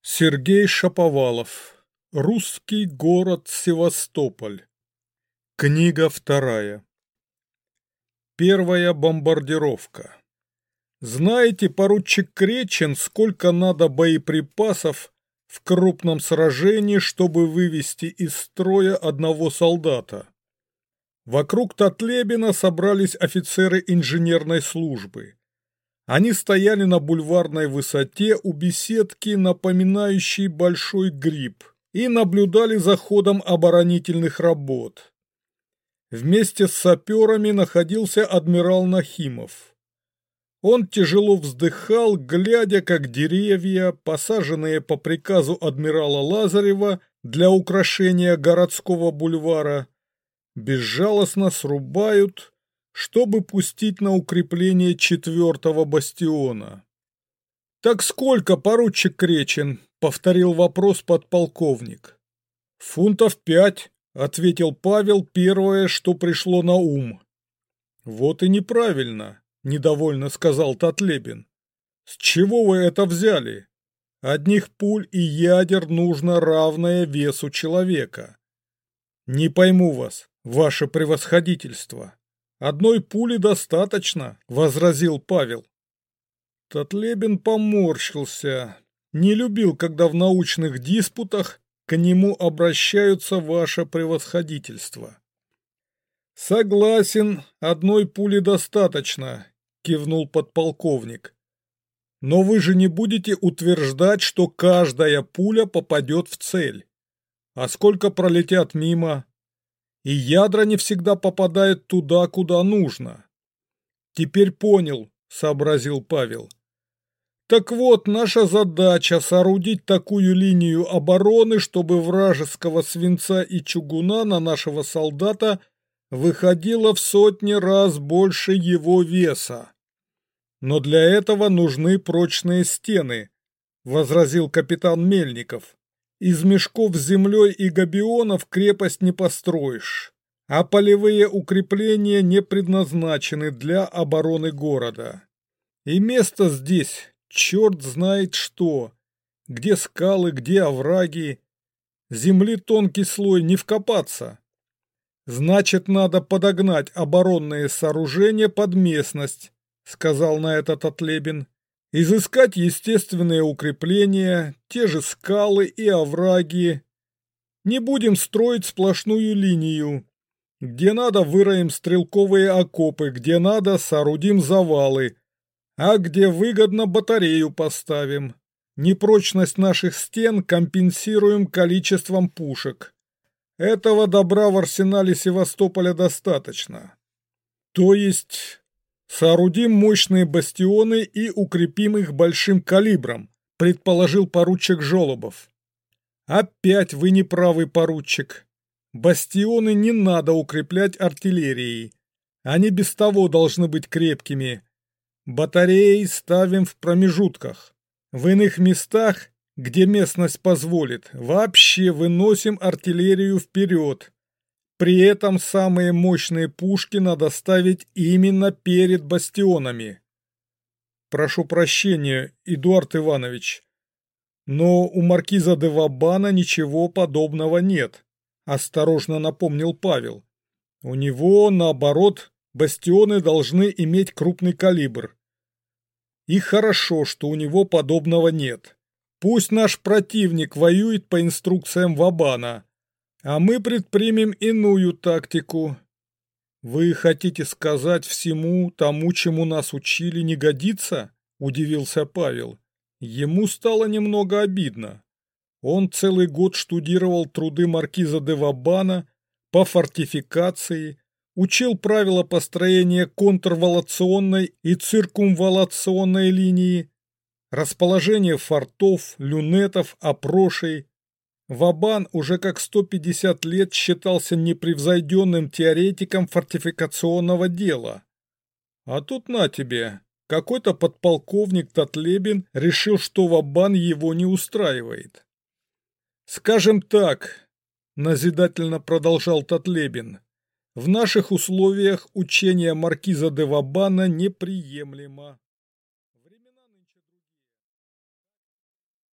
Сергей Шаповалов. Русский город Севастополь. Книга вторая. Первая бомбардировка. Знаете, поручик Кречин, сколько надо боеприпасов в крупном сражении, чтобы вывести из строя одного солдата? Вокруг Татлебина собрались офицеры инженерной службы. Они стояли на бульварной высоте у беседки, напоминающей большой гриб, и наблюдали за ходом оборонительных работ. Вместе с саперами находился адмирал Нахимов. Он тяжело вздыхал, глядя, как деревья, посаженные по приказу адмирала Лазарева для украшения городского бульвара, безжалостно срубают, чтобы пустить на укрепление 4-го бастиона. «Так сколько, поручик Кречин?» — повторил вопрос подполковник. «Фунтов 5», — ответил Павел, первое, что пришло на ум. «Вот и неправильно», — недовольно сказал Татлебин. «С чего вы это взяли? Одних пуль и ядер нужно равное весу человека». «Не пойму вас, ваше превосходительство». «Одной пули достаточно», — возразил Павел. Татлебин поморщился. Не любил, когда в научных диспутах к нему обращаются ваше превосходительство. «Согласен, одной пули достаточно», — кивнул подполковник. «Но вы же не будете утверждать, что каждая пуля попадет в цель. А сколько пролетят мимо? И ядра не всегда попадают туда, куда нужно». «Теперь понял», — сообразил Павел. «Так вот, наша задача — соорудить такую линию обороны, чтобы вражеского свинца и чугуна на нашего солдата выходило в сотни раз больше его веса. Но для этого нужны прочные стены», — возразил капитан Мельников. «Из мешков с землей и габионов крепость не построишь, а полевые укрепления не предназначены для обороны города. И место здесь черт знает что, где скалы, где овраги, земли тонкий слой не вкопаться. Значит, надо подогнать оборонные сооружения под местность», — сказал на это Татлебин. «Изыскать естественные укрепления, те же скалы и овраги. Не будем строить сплошную линию. Где надо, выроем стрелковые окопы, где надо, соорудим завалы, а где выгодно, батарею поставим. Непрочность наших стен компенсируем количеством пушек. Этого добра в арсенале Севастополя достаточно. То есть соорудим мощные бастионы и укрепим их большим калибром», — предположил поручик Жолобов. «Опять вы не правы, поручик. Бастионы не надо укреплять артиллерией. Они без того должны быть крепкими. Батареи ставим в промежутках. В иных местах, где местность позволит, вообще выносим артиллерию вперед. При этом самые мощные пушки надо ставить именно перед бастионами». «Прошу прощения, Эдуард Иванович, но у маркиза де Вабана ничего подобного нет», — осторожно напомнил Павел. «У него, наоборот, бастионы должны иметь крупный калибр. И хорошо, что у него подобного нет. Пусть наш противник воюет по инструкциям Вабана, а мы предпримем иную тактику». «Вы хотите сказать, всему тому, чему нас учили, не годится?» – удивился Павел. Ему стало немного обидно. Он целый год штудировал труды маркиза де Вабана по фортификации, учил правила построения контрволационной и циркумволационной линии, расположение фортов, люнетов, опрошей. Вабан уже как 150 лет считался непревзойденным теоретиком фортификационного дела. А тут на тебе, какой-то подполковник Татлебин решил, что Вабан его не устраивает. «Скажем так», — назидательно продолжал Татлебин, — «в наших условиях учение маркиза де Вабана неприемлемо».